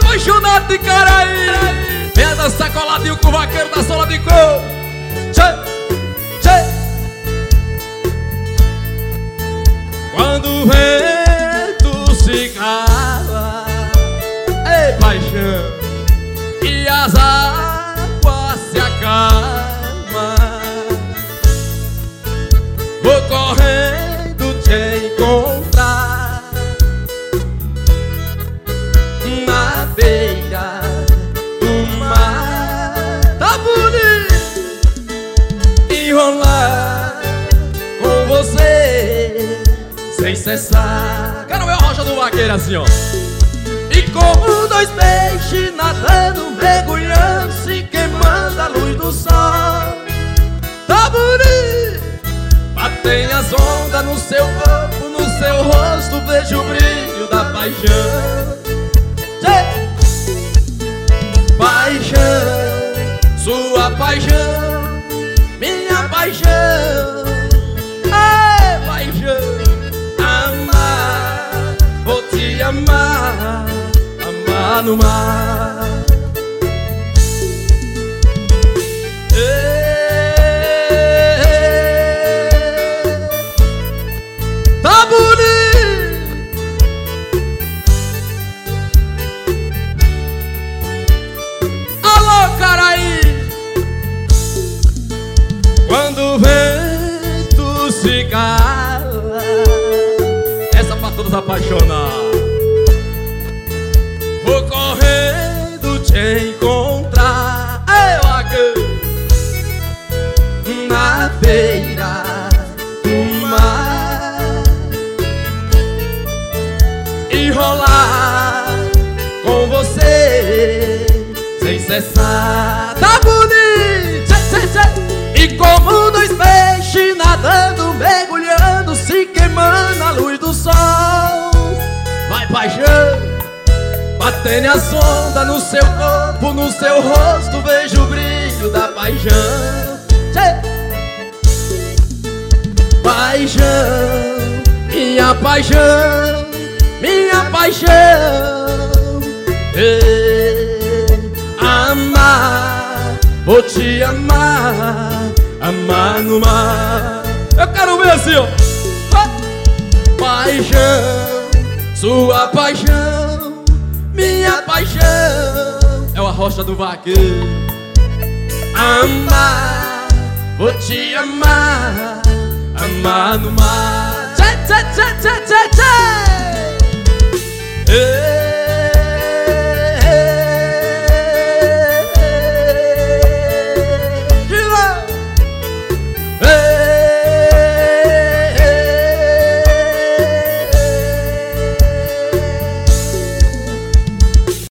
apaixonado de Caraí. Venha dançar coladinho com o vaqueiro da sola de couro. Tchê, tchê. Quando o vento se cala, ei paixão, e as águas se acalmam, vou correndo te encontrar na beira do mar. Tá bonito enrolar com você sem cessar. Quero ver a rocha do vaqueiro assim, ó. E como dois peixes nadando, mergulhando, se queimando a luz do sol. Tá bonito. Batem as ondas no seu corpo, no seu rosto, vejo o brilho da paixão. Paixão, sua paixão, minha paixão. Ei, paixão. Amar, vou te amar, amar no mar. Tá bonito. Alô, Caraí. Quando o vento se cala, essa pra todos apaixonar, vou correndo te encontrar, ei, vaqueiro, na beira do mar, e rolar com você sem cessar. Tá bonito, tchê, tchê, tchê. E como dois peixes nadando, mergulhando, se queimando a luz do sol. Vai, paixão. Batendo as ondas no seu corpo, no seu rosto, vejo o brilho da paixão. Paixão, minha paixão, minha paixão. Amar, vou te amar, amar no mar. Eu quero ver assim, ó. Paixão, sua paixão, minha paixão. É a rocha do vaqueiro. Amar, vou te amar, amar no mar. Tchê, tchê, tchê, tchê, tchê, tchê.